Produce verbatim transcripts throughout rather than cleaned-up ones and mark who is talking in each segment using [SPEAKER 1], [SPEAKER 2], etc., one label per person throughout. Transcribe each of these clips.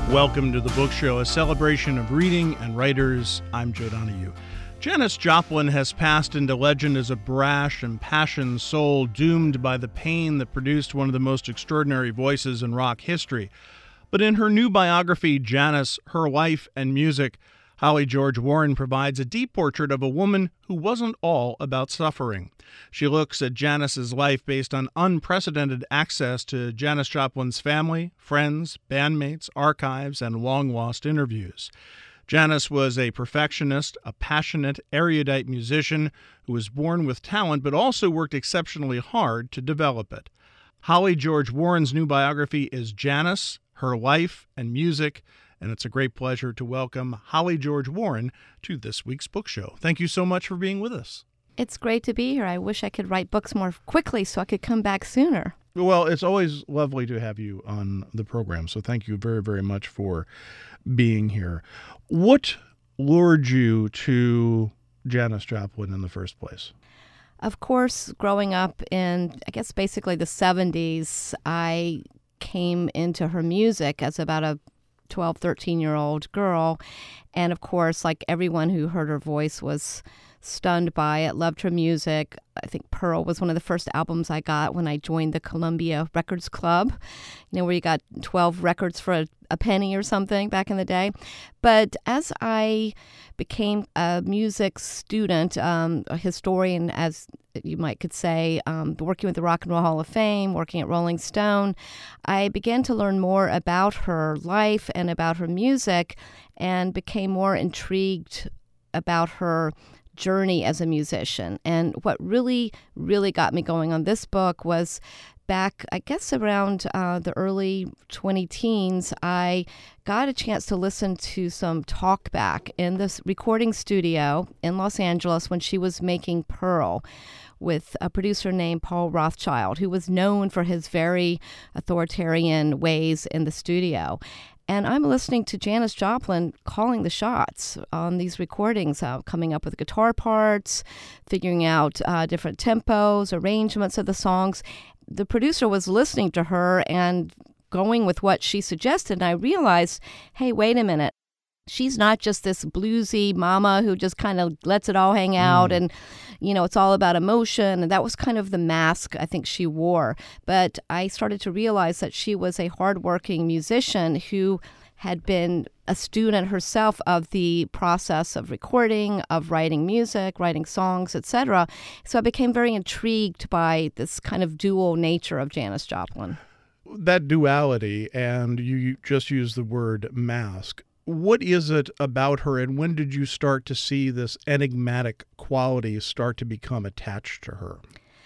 [SPEAKER 1] Welcome to The Book Show, a celebration of reading and writers. I'm Joe Donahue. Janis Joplin has passed into legend as a brash, impassioned soul doomed by the pain that produced one of the most extraordinary voices in rock history. But in her new biography, Janis, Her Life and Music, Holly George Warren provides a deep portrait of a woman who wasn't all about suffering. She looks at Janis's life based on unprecedented access to Janis Joplin's family, friends, bandmates, archives, and long-lost interviews. Janis was a perfectionist, a passionate, erudite musician who was born with talent but also worked exceptionally hard to develop it. Holly George Warren's new biography is Janis, Her Life and Music, and it's a great pleasure to welcome Holly George Warren to this week's book show. Thank you so much for being with us.
[SPEAKER 2] It's great to be here. I wish I could write books more quickly so I could come back sooner.
[SPEAKER 1] Well, it's always lovely to have you on the program, so thank you very, very much for being here. What lured you to Janis Joplin in the first place?
[SPEAKER 2] Of course, growing up in, I guess, basically the seventies, I came into her music as about a twelve, thirteen-year-old girl. And of course, like everyone who heard her voice was stunned by it, loved her music. I think Pearl was one of the first albums I got when I joined the Columbia Records Club, you know, where you got twelve records for a, a penny or something back in the day. But as I became a music student, um, a historian, as you might could say, um, working with the Rock and Roll Hall of Fame, working at Rolling Stone, I began to learn more about her life and about her music and became more intrigued about her journey as a musician. And what really, really got me going on this book was back, I guess, around uh, the early twenty teens, I got a chance to listen to some talkback in this recording studio in Los Angeles when she was making Pearl with a producer named Paul Rothchild, who was known for his very authoritarian ways in the studio. And I'm listening to Janis Joplin calling the shots on these recordings, uh, coming up with guitar parts, figuring out uh, different tempos, arrangements of the songs. The producer was listening to her and going with what she suggested. And I realized, hey, wait a minute. She's not just this bluesy mama who just kind of lets it all hang out mm. and, you know, it's all about emotion. And that was kind of the mask I think she wore. But I started to realize that she was a hardworking musician who had been a student herself of the process of recording, of writing music, writing songs, et cetera. So I became very intrigued by this kind of dual nature of Janis Joplin.
[SPEAKER 1] That duality, and you just used the word mask. What is it about her, and when did you start to see this enigmatic quality start to become attached to her?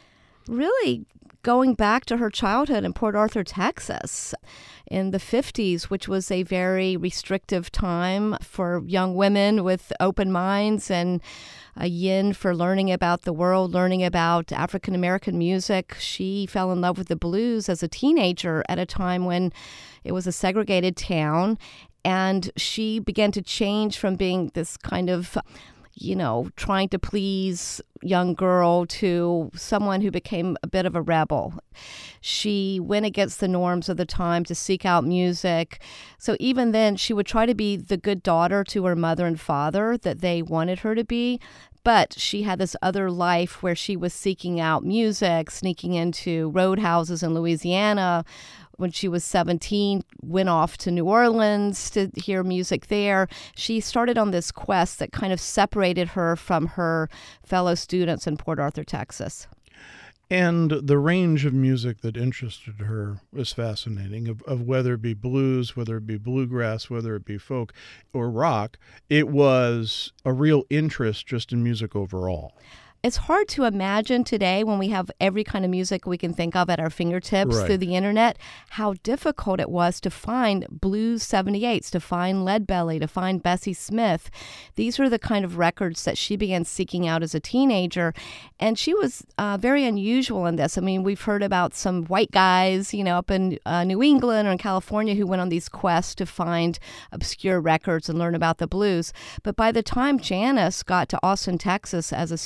[SPEAKER 2] Really going back to her childhood in Port Arthur, Texas in the fifties, which was a very restrictive time for young women with open minds and a yin for learning about the world, learning about African-American music. She fell in love with the blues as a teenager at a time when it was a segregated town. And she began to change from being this kind of, you know, trying to please young girl to someone who became a bit of a rebel. She went against the norms of the time to seek out music. So even then, she would try to be the good daughter to her mother and father that they wanted her to be. But she had this other life where she was seeking out music, sneaking into roadhouses in Louisiana. When she was seventeen, went off to New Orleans to hear music there. She started on this quest that kind of separated her from her fellow students in Port Arthur, Texas.
[SPEAKER 1] And the range of music that interested her was fascinating, of, of whether it be blues, whether it be bluegrass, whether it be folk or rock. It was a real interest just in music overall.
[SPEAKER 2] It's hard to imagine today when we have every kind of music we can think of at our fingertips
[SPEAKER 1] right.
[SPEAKER 2] through the internet, how difficult it was to find blues seventy-eights, to find Leadbelly, to find Bessie Smith. These were the kind of records that she began seeking out as a teenager. And she was uh, very unusual in this. I mean, we've heard about some white guys, you know, up in uh, New England or in California who went on these quests to find obscure records and learn about the blues. But by the time Janis got to Austin, Texas as a student,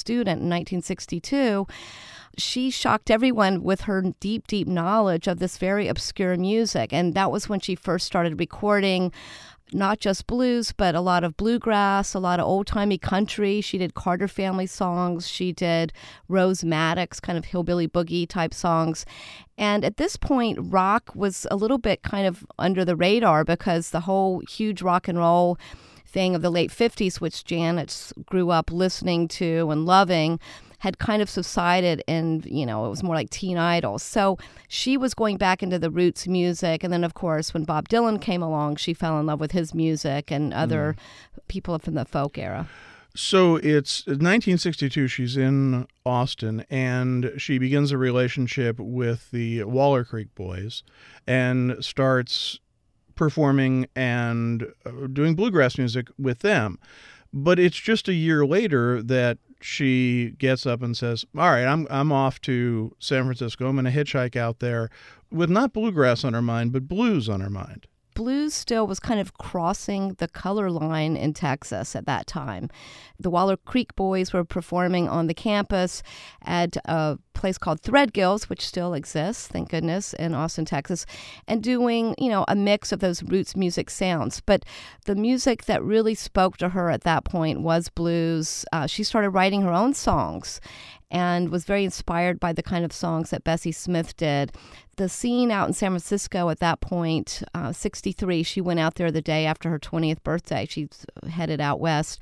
[SPEAKER 2] in nineteen sixty-two, she shocked everyone with her deep, deep knowledge of this very obscure music. And that was when she first started recording not just blues, but a lot of bluegrass, a lot of old-timey country. She did Carter Family songs. She did Rose Maddox, kind of hillbilly boogie type songs. And at this point, rock was a little bit kind of under the radar because the whole huge rock and roll thing of the late fifties, which Janet grew up listening to and loving, had kind of subsided, and, you know, it was more like teen idols. So she was going back into the roots music. And then, of course, when Bob Dylan came along, she fell in love with his music and other mm. people from the folk era.
[SPEAKER 1] So it's nineteen sixty-two, she's in Austin, and she begins a relationship with the Waller Creek Boys and starts performing and doing bluegrass music with them. But it's just a year later that she gets up and says, all right, I'm I'm off to San Francisco. I'm going to hitchhike out there with not bluegrass on her mind, but blues on her mind.
[SPEAKER 2] Blues still was kind of crossing the color line in Texas at that time. The Waller Creek Boys were performing on the campus at a place called Threadgills, which still exists, thank goodness, in Austin, Texas, and doing, you know, a mix of those roots music sounds. But the music that really spoke to her at that point was blues. Uh, she started writing her own songs and was very inspired by the kind of songs that Bessie Smith did. The scene out in San Francisco at that point, uh, sixty-three, she went out there the day after her twentieth birthday. She headed out west,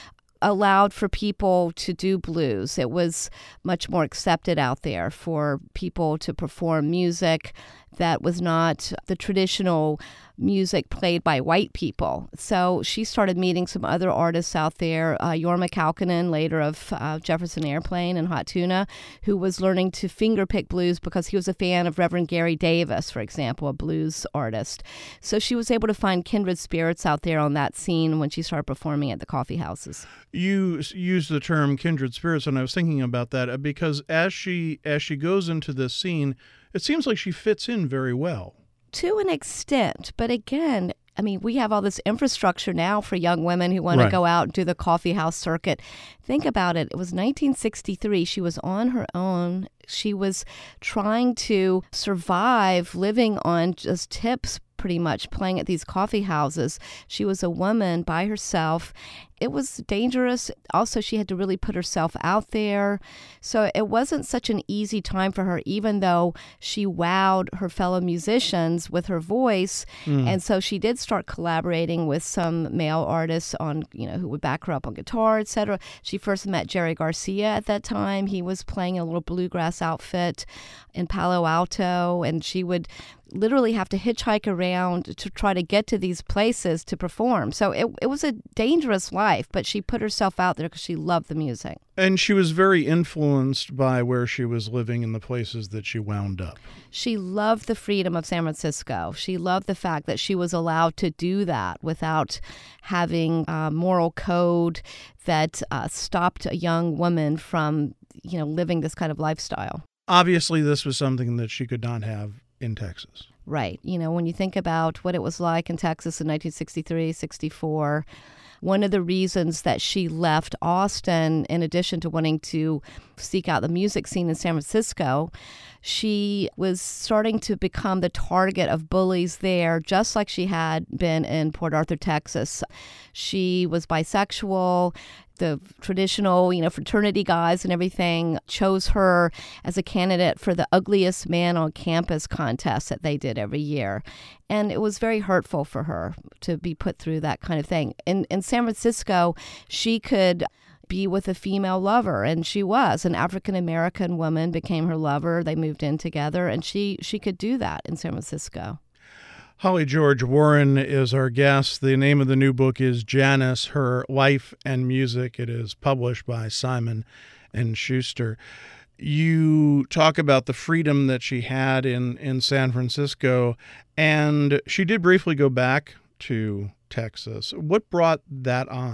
[SPEAKER 2] allowed for people to do blues. It was much more accepted out there for people to perform music that was not the traditional music played by white people. So she started meeting some other artists out there, uh, Jorma Kaukonen, later of uh, Jefferson Airplane and Hot Tuna, who was learning to fingerpick blues because he was a fan of Reverend Gary Davis, for example, a blues artist. So she was able to find kindred spirits out there on that scene when she started performing at the coffee houses.
[SPEAKER 1] You use the term kindred spirits, and I was thinking about that because as she as she goes into this scene, it seems like she fits in very well.
[SPEAKER 2] To an extent, but again, I mean, we have all this infrastructure now for young women who want
[SPEAKER 1] Right.
[SPEAKER 2] to go out and do the coffee house circuit. Think about it. It was nineteen sixty-three. She was on her own. She was trying to survive living on just tips, pretty much, playing at these coffee houses. She was a woman by herself. It was dangerous. Also, she had to really put herself out there. So it wasn't such an easy time for her, even though she wowed her fellow musicians with her voice.
[SPEAKER 1] Mm.
[SPEAKER 2] And so she did start collaborating with some male artists on, you know, who would back her up on guitar, et cetera. She first met Jerry Garcia at that time. He was playing a little bluegrass outfit in Palo Alto, and she would literally have to hitchhike around to try to get to these places to perform. So it it was a dangerous life, but she put herself out there because she loved the music.
[SPEAKER 1] And she was very influenced by where she was living and the places that she wound up.
[SPEAKER 2] She loved the freedom of San Francisco. She loved the fact that she was allowed to do that without having a moral code that uh, stopped a young woman from, you know, living this kind of lifestyle.
[SPEAKER 1] Obviously, this was something that she could not have in Texas.
[SPEAKER 2] Right. You know, when you think about what it was like in Texas in nineteen sixty-three, sixty-four, one of the reasons that she left Austin, in addition to wanting to seek out the music scene in San Francisco, she was starting to become the target of bullies there, just like she had been in Port Arthur, Texas. She was bisexual. The traditional, you know, fraternity guys and everything chose her as a candidate for the ugliest man on campus contest that they did every year. And it was very hurtful for her to be put through that kind of thing. In, in San Francisco, she could be with a female lover, and she was. An African-American woman became her lover. They moved in together, and she, she could do that in San Francisco.
[SPEAKER 1] Holly George Warren is our guest. The name of the new book is Janis, Her Life and Music. It is published by Simon and Schuster. You talk about the freedom that she had in, in San Francisco, and she did briefly go back to Texas. What brought that on?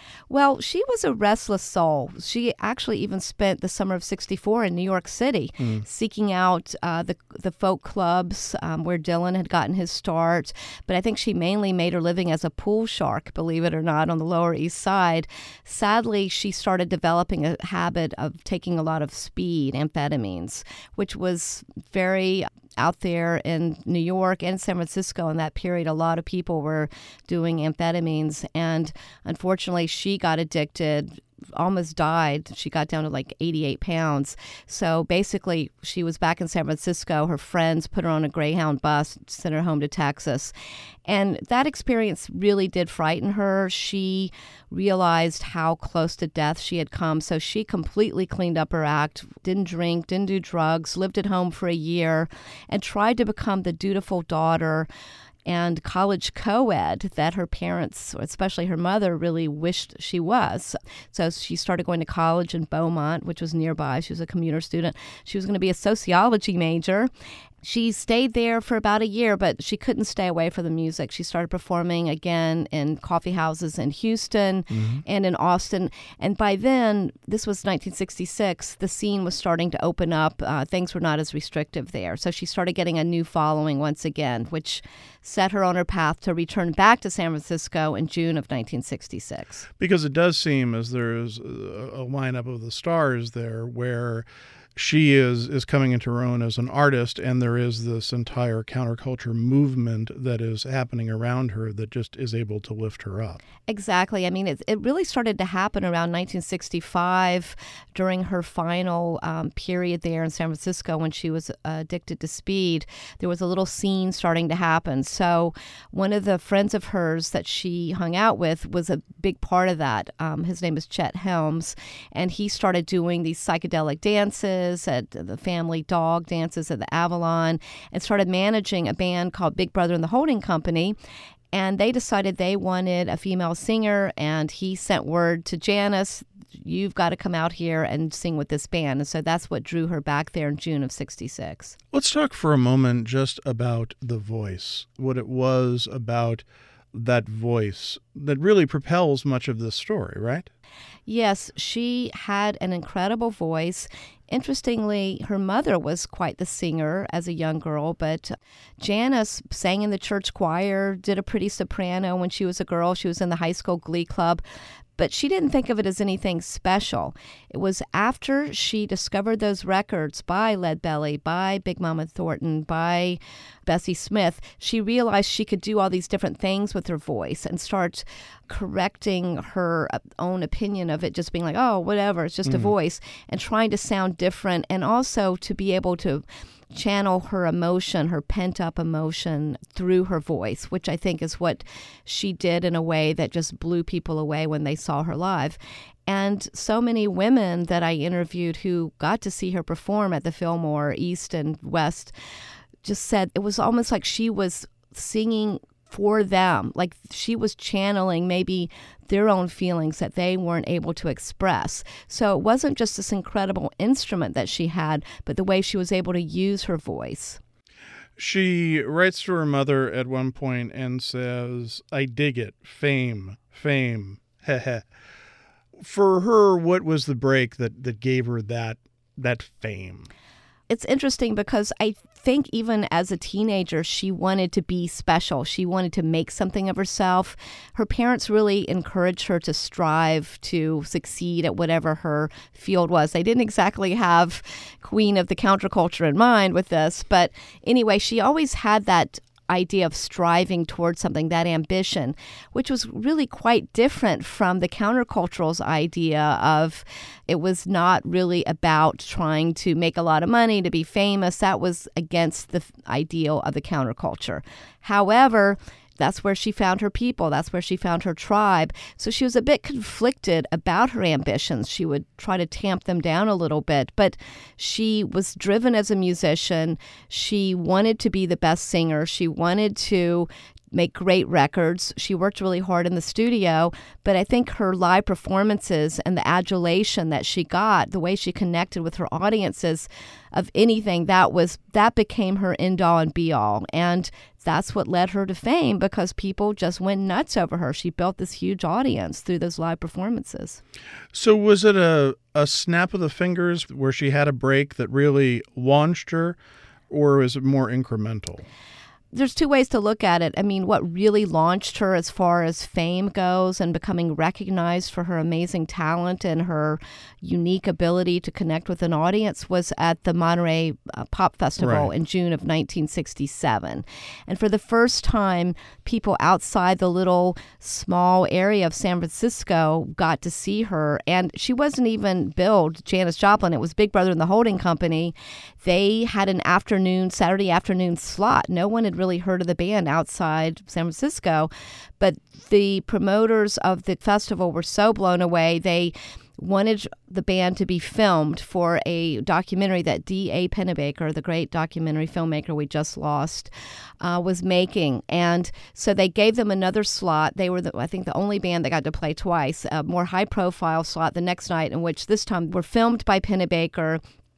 [SPEAKER 2] Well, she was a restless soul. She actually even spent the summer of sixty-four in New York City, mm. seeking out uh, the the folk clubs um, where Dylan had gotten his start. But I think she mainly made her living as a pool shark, believe it or not, on the Lower East Side. Sadly, she started developing a habit of taking a lot of speed, amphetamines, which was very out there in New York and San Francisco in that period. A lot of people were doing amphetamines, and unfortunately she got addicted, almost died. She got down to like eighty-eight pounds. So basically she was back in San Francisco. Her friends put her on a Greyhound bus, sent her home to Texas. And that experience really did frighten her. She realized how close to death she had come. So she completely cleaned up her act, didn't drink, didn't do drugs, lived at home for a year, and tried to become the dutiful daughter and college co-ed that her parents, especially her mother, really wished she was. So she started going to college in Beaumont, which was nearby. She was a commuter student. She was going to be a sociology major. She stayed there for about a year, but she couldn't stay away from the music. She started performing again in coffee houses in Houston mm-hmm. and in Austin. And by then, this was nineteen sixty-six, the scene was starting to open up. Uh, things were not as restrictive there. So she started getting a new following once again, which set her on her path to return back to San Francisco in June of nineteen sixty-six.
[SPEAKER 1] Because it does seem as there is a, a lineup of the stars there where she is is coming into her own as an artist, and there is this entire counterculture movement that is happening around her that just is able to lift her up.
[SPEAKER 2] Exactly. I mean, it, it really started to happen around nineteen sixty-five during her final um, period there in San Francisco when she was uh, addicted to speed. There was a little scene starting to happen. So one of the friends of hers that she hung out with was a big part of that. Um, his name is Chet Helms, and he started doing these psychedelic dances at the family dog dances at the Avalon, and started managing a band called Big Brother and the Holding Company. And they decided they wanted a female singer, and he sent word to Janis, you've got to come out here and sing with this band. And so that's what drew her back there in June of sixty-six.
[SPEAKER 1] Let's talk for a moment just about the voice, what it was about that voice that really propels much of this story, right?
[SPEAKER 2] Yes, she had an incredible voice. Interestingly, her mother was quite the singer as a young girl, but Janis sang in the church choir, did a pretty soprano when she was a girl. She was in the high school glee club, but she didn't think of it as anything special. It was after she discovered those records by Leadbelly, by Big Mama Thornton, by Bessie Smith, she realized she could do all these different things with her voice and start correcting her own opinion of it, just being like, oh, whatever, it's just mm. a voice, and trying to sound different, and also to be able to channel her emotion, her pent-up emotion through her voice, which I think is what she did in a way that just blew people away when they saw her live. And so many women that I interviewed who got to see her perform at the Fillmore, East and West, just said it was almost like she was singing for them, like she was channeling maybe their own feelings that they weren't able to express. So it wasn't just this incredible instrument that she had, but the way she was able to use her voice.
[SPEAKER 1] She writes to her mother at one point and says, I dig it, fame, fame, heh. For her, what was the break that, that gave her that that fame?
[SPEAKER 2] It's interesting because I think even as a teenager, she wanted to be special. She wanted to make something of herself. Her parents really encouraged her to strive to succeed at whatever her field was. They didn't exactly have Queen of the Counterculture in mind with this. But anyway, she always had that idea of striving towards something, that ambition, which was really quite different from the countercultural's idea of it was not really about trying to make a lot of money, to be famous. That was against the ideal of the counterculture. However, that's where she found her people. That's where she found her tribe. So she was a bit conflicted about her ambitions. She would try to tamp them down a little bit, but she was driven as a musician. She wanted to be the best singer. She wanted to make great records. She worked really hard in the studio, but I think her live performances and the adulation that she got, the way she connected with her audiences of anything, that was that became her end all and be all. And that's what led her to fame, because people just went nuts over her. She built this huge audience through those live performances.
[SPEAKER 1] So was it a, a snap of the fingers where she had a break that really launched her, or is it more incremental?
[SPEAKER 2] There's two ways to look at it. I mean, what really launched her as far as fame goes and becoming recognized for her amazing talent and her unique ability to connect with an audience was at the Monterey uh, Pop Festival
[SPEAKER 1] Right.
[SPEAKER 2] in June of nineteen sixty-seven. And for the first time, people outside the little small area of San Francisco got to see her. And she wasn't even billed Janis Joplin. It was Big Brother and the Holding Company. They had an afternoon, Saturday afternoon slot. No one had really heard of the band outside San Francisco, but the promoters of the festival were so blown away. They wanted the band to be filmed for a documentary that D A Pennebaker, the great documentary filmmaker we just lost, uh, was making. And so they gave them another slot. They were, the, I think, the only band that got to play twice, a more high-profile slot the next night, in which this time were filmed by Pennebaker.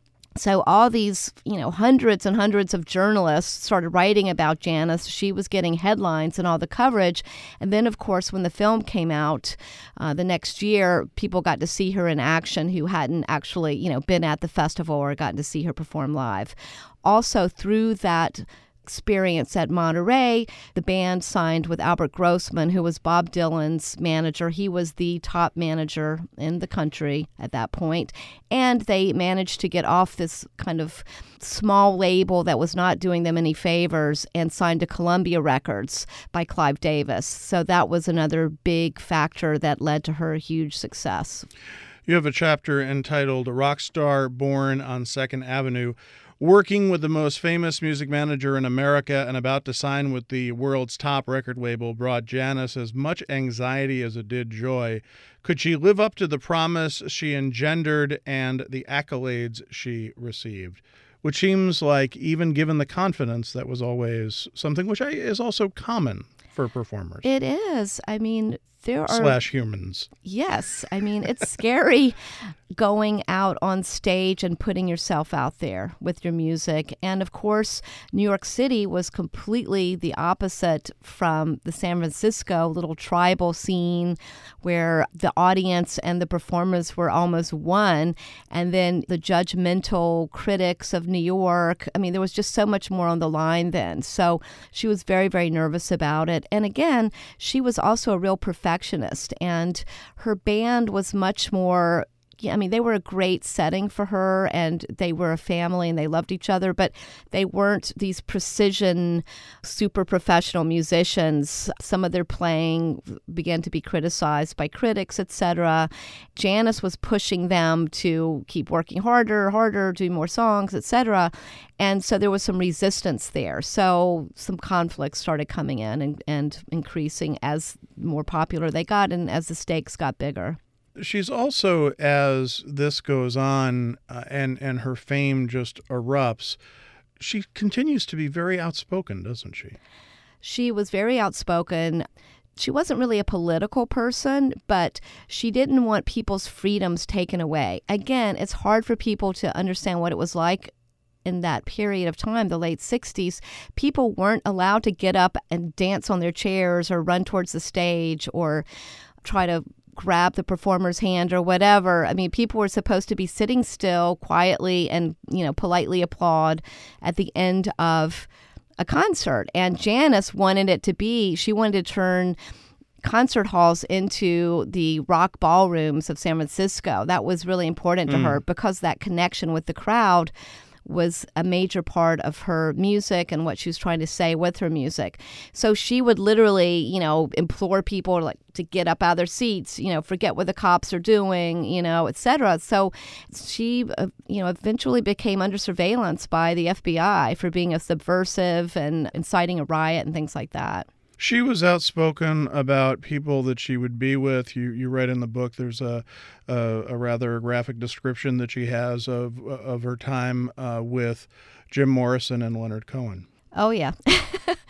[SPEAKER 2] So all these, you know, hundreds and hundreds of journalists started writing about Janis. She was getting headlines and all the coverage. And then, of course, when the film came out uh, the next year, people got to see her in action who hadn't actually, you know, been at the festival or gotten to see her perform live. Also, through that experience at Monterey, the band signed with Albert Grossman, who was Bob Dylan's manager. He was the top manager in the country at that point. And they managed to get off this kind of small label that was not doing them any favors and signed to Columbia Records by Clive Davis. So that was another big factor that led to her huge success.
[SPEAKER 1] You have a chapter entitled Rock Star Born on Second Avenue. Working with the most famous music manager in America and about to sign with the world's top record label brought Janis as much anxiety as it did joy. Could she live up to the promise she engendered and the accolades she received? Which seems like, even given the confidence, that was always something which is also common for performers.
[SPEAKER 2] It is. I mean, there are...
[SPEAKER 1] Slash humans.
[SPEAKER 2] Yes. I mean, it's scary going out on stage and putting yourself out there with your music. And of course, New York City was completely the opposite from the San Francisco little tribal scene where the audience and the performers were almost one. And then the judgmental critics of New York. I mean, there was just so much more on the line then. So she was very, very nervous about it. And again, she was also a real perfectionist, and her band was much more, I mean, they were a great setting for her, and they were a family, and they loved each other, but they weren't these precision, super professional musicians. Some of their playing began to be criticized by critics, et cetera. Janis was pushing them to keep working harder, harder, do more songs, et cetera. And so there was some resistance there. So some conflicts started coming in and, and increasing as more popular they got and as the stakes got bigger.
[SPEAKER 1] She's also, as this goes on uh, and, and her fame just erupts, she continues to be very outspoken, doesn't she?
[SPEAKER 2] She was very outspoken. She wasn't really a political person, but she didn't want people's freedoms taken away. Again, it's hard for people to understand what it was like in that period of time, the late sixties. People weren't allowed to get up and dance on their chairs or run towards the stage or try to grab the performer's hand or whatever. I mean, people were supposed to be sitting still quietly and, you know, politely applaud at the end of a concert. And Janis wanted it to be, she wanted to turn concert halls into the rock ballrooms of San Francisco. That was really important to
[SPEAKER 1] Mm.
[SPEAKER 2] her because that connection with the crowd was a major part of her music and what she was trying to say with her music. So she would literally, you know, implore people like to get up out of their seats, you know, forget what the cops are doing, you know, et cetera. So she, uh, you know, eventually became under surveillance by the F B I for being a subversive and inciting a riot and things like that.
[SPEAKER 1] She was outspoken about people that she would be with. You you write in the book there's a a, a rather graphic description that she has of of her time uh, with Jim Morrison and Leonard Cohen.
[SPEAKER 2] Oh, yeah.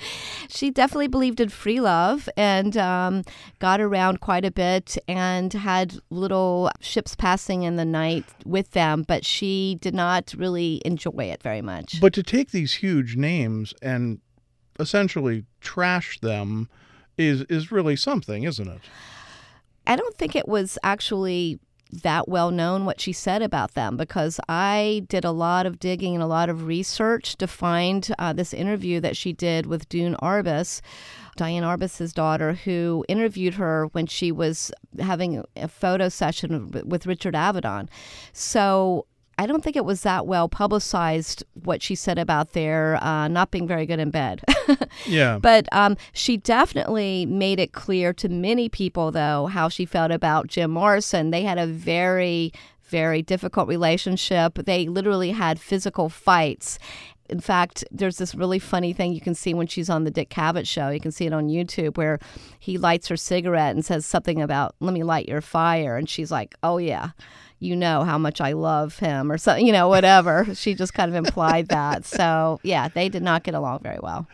[SPEAKER 2] she definitely believed in free love and um, got around quite a bit and had little ships passing in the night with them, but she did not really enjoy it very much.
[SPEAKER 1] But to take these huge names and essentially trash them is is really something, isn't it?
[SPEAKER 2] I don't think it was actually that well known what she said about them, because I did a lot of digging and a lot of research to find uh, this interview that she did with Dune Arbus, Diane Arbus's daughter, who interviewed her when she was having a photo session with Richard Avedon. So I don't think it was that well publicized what she said about their uh, not being very good in bed.
[SPEAKER 1] Yeah.
[SPEAKER 2] But um, she definitely made it clear to many people, though, how she felt about Jim Morrison. They had a very, very difficult relationship. They literally had physical fights. In fact, there's this really funny thing you can see when she's on the Dick Cavett show. You can see it on YouTube, where he lights her cigarette and says something about, "Let me light your fire." And she's like, "Oh, yeah. You know how much I love him," or something, you know, whatever. She just kind of implied that. So, yeah, they did not get along very well.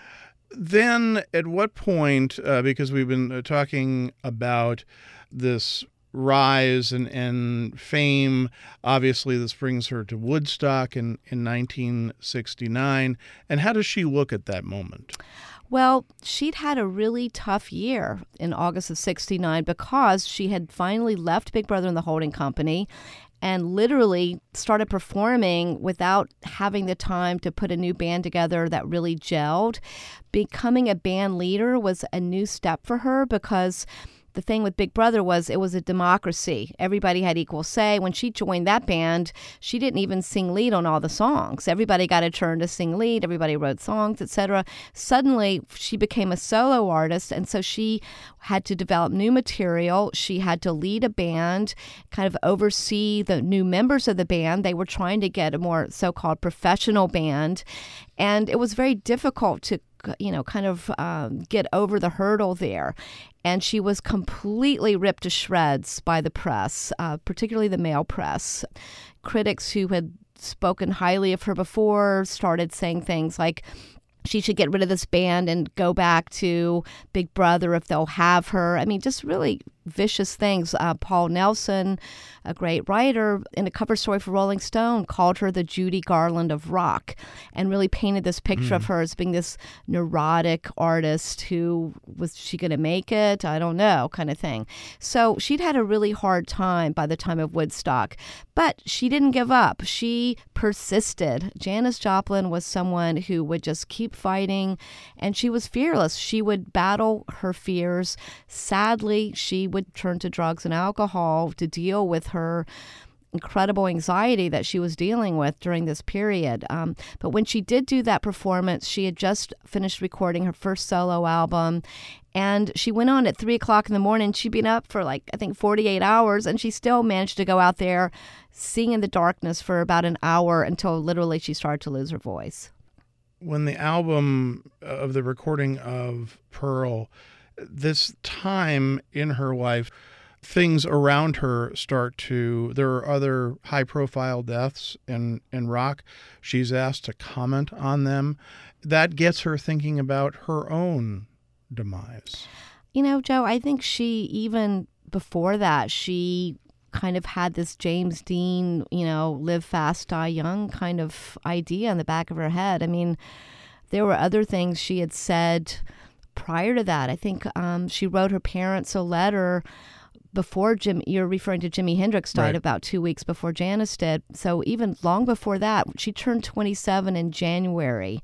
[SPEAKER 1] Then at what point, uh, because we've been uh, talking about this rise and, and fame, obviously this brings her to Woodstock in, in nineteen sixty-nine. And how does she look at that moment?
[SPEAKER 2] Well, she'd had a really tough year in August of sixty-nine because she had finally left Big Brother and the Holding Company and literally started performing without having the time to put a new band together that really gelled. Becoming a band leader was a new step for her, because the thing with Big Brother was it was a democracy. Everybody had equal say. When she joined that band, she didn't even sing lead on all the songs. Everybody got a turn to sing lead. Everybody wrote songs, et cetera. Suddenly, she became a solo artist, and so she had to develop new material. She had to lead a band, kind of oversee the new members of the band. They were trying to get a more so-called professional band, and it was very difficult to you know, kind of um, get over the hurdle there. And she was completely ripped to shreds by the press, uh, particularly the male press. Critics who had spoken highly of her before started saying things like she should get rid of this band and go back to Big Brother if they'll have her. I mean, just really vicious things. Uh, Paul Nelson, a great writer, in a cover story for Rolling Stone, called her the Judy Garland of rock, and really painted this picture mm. of her as being this neurotic artist who, was she going to make it? I don't know, kind of thing. So she'd had a really hard time by the time of Woodstock, but she didn't give up. She persisted. Janis Joplin was someone who would just keep fighting, and she was fearless. She would battle her fears. Sadly, she would turn to drugs and alcohol to deal with her incredible anxiety that she was dealing with during this period. Um, but when she did do that performance, she had just finished recording her first solo album, and she went on at three o'clock in the morning. She'd been up for like, I think, forty-eight hours, and she still managed to go out there, sing in the darkness for about an hour until literally she started to lose her voice.
[SPEAKER 1] When the album of the recording of Pearl, this time in her life, things around her start to, there are other high-profile deaths in, in rock. She's asked to comment on them. That gets her thinking about her own demise.
[SPEAKER 2] You know, Joe, I think she, even before that, she kind of had this James Dean, you know, live fast, die young kind of idea in the back of her head. I mean, there were other things she had said prior to that. I think um, she wrote her parents a letter before Jim, you're referring to Jimi Hendrix died, right, about two weeks before Janis did. So even long before that, she turned twenty-seven in January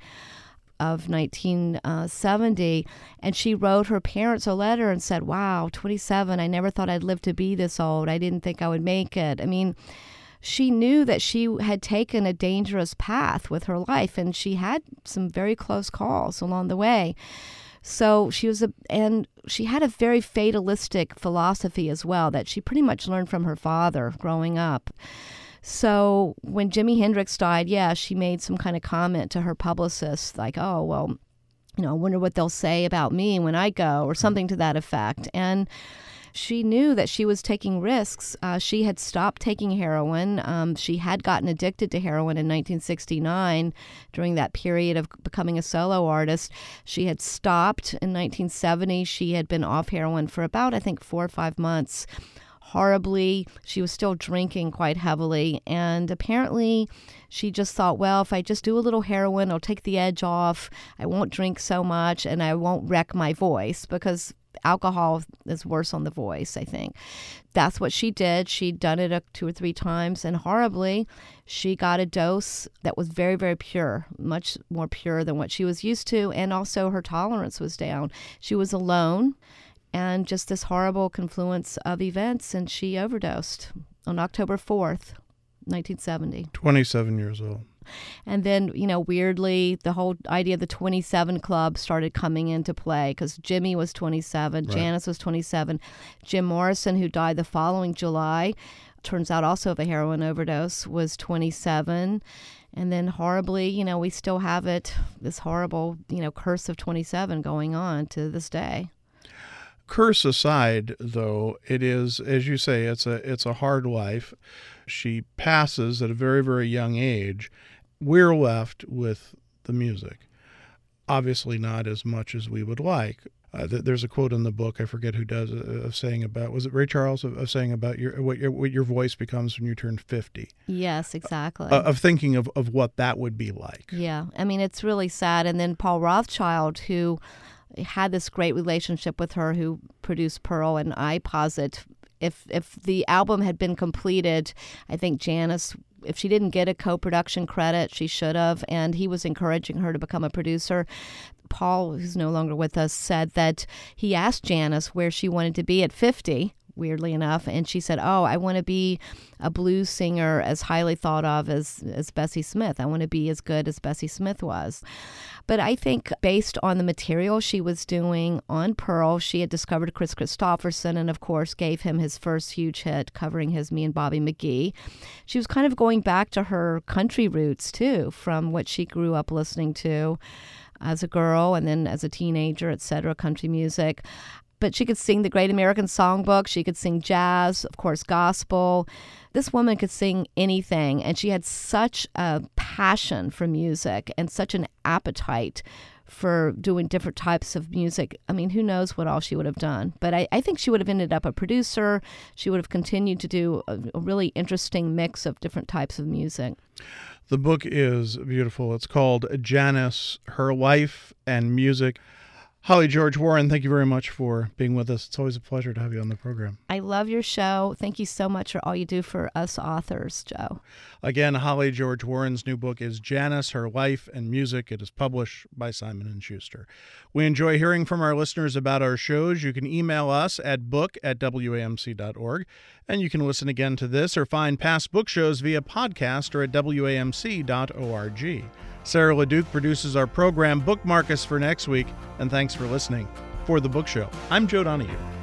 [SPEAKER 2] of nineteen seventy, and she wrote her parents a letter and said, wow, twenty-seven, I never thought I'd live to be this old. I didn't think I would make it. I mean, she knew that she had taken a dangerous path with her life, and she had some very close calls along the way. So she was a, and she had a very fatalistic philosophy as well that she pretty much learned from her father growing up. So when Jimi Hendrix died, yeah, she made some kind of comment to her publicist, like, oh, well, you know, I wonder what they'll say about me when I go, or something to that effect. And she knew that she was taking risks. Uh, she had stopped taking heroin. Um, she had gotten addicted to heroin in nineteen sixty-nine during that period of becoming a solo artist. She had stopped in nineteen seventy. She had been off heroin for about, I think, four or five months. Horribly, she was still drinking quite heavily. And apparently, she just thought, well, if I just do a little heroin, it'll take the edge off. I won't drink so much, and I won't wreck my voice, because alcohol is worse on the voice, I think. That's what she did. She'd done it a, two or three times, and horribly, she got a dose that was very, very pure, much more pure than what she was used to, and also her tolerance was down. She was alone, and just this horrible confluence of events, and she overdosed on October fourth, nineteen seventy.
[SPEAKER 1] twenty-seven years old.
[SPEAKER 2] And then, you know, weirdly, the whole idea of the twenty-seven Club started coming into play, because Jimmy was twenty-seven,
[SPEAKER 1] Right.
[SPEAKER 2] Janis was twenty-seven. Jim Morrison, who died the following July, turns out also of a heroin overdose, was twenty-seven. And then horribly, you know, we still have it, this horrible, you know, curse of twenty-seven going on to this day.
[SPEAKER 1] Curse aside, though, it is, as you say, it's a it's a hard life. She passes at a very, very young age. We're left with the music. Obviously not as much as we would like. Uh, th- there's a quote in the book, I forget who does it, of saying about, was it Ray Charles, of, of saying about your what, your what your voice becomes when you turn fifty.
[SPEAKER 2] Yes, exactly.
[SPEAKER 1] Uh, of thinking of, of what that would be like.
[SPEAKER 2] Yeah, I mean, it's really sad. And then Paul Rothchild, who had this great relationship with her, who produced Pearl, and I posit if if the album had been completed, I think Janis, if she didn't get a co-production credit, she should have, and he was encouraging her to become a producer. Paul, who's no longer with us, said that he asked Janis where she wanted to be at fifty, weirdly enough, and she said, oh, I want to be a blues singer as highly thought of as, as Bessie Smith. I want to be as good as Bessie Smith was. But I think based on the material she was doing on Pearl, she had discovered Chris Christopherson and, of course, gave him his first huge hit covering his Me and Bobby McGee. She was kind of going back to her country roots, too, from what she grew up listening to as a girl and then as a teenager, et cetera, country music. But she could sing the Great American Songbook. She could sing jazz, of course, gospel. This woman could sing anything, and she had such a passion for music and such an appetite for doing different types of music. I mean, who knows what all she would have done. But I, I think she would have ended up a producer. She would have continued to do a, a really interesting mix of different types of music.
[SPEAKER 1] The book is beautiful. It's called Janis, Her Life and Music. Holly George Warren, thank you very much for being with us. It's always a pleasure to have you on the program.
[SPEAKER 2] I love your show. Thank you so much for all you do for us authors, Joe.
[SPEAKER 1] Again, Holly George Warren's new book is Janis, Her Life and Music. It is published by Simon and Schuster. We enjoy hearing from our listeners about our shows. You can email us at book at W A M C dot org, and you can listen again to this or find past book shows via podcast or at W A M C dot org. Sarah LeDuc produces our program. Bookmark us for next week, and thanks for listening. For The Book Show, I'm Joe Donahue.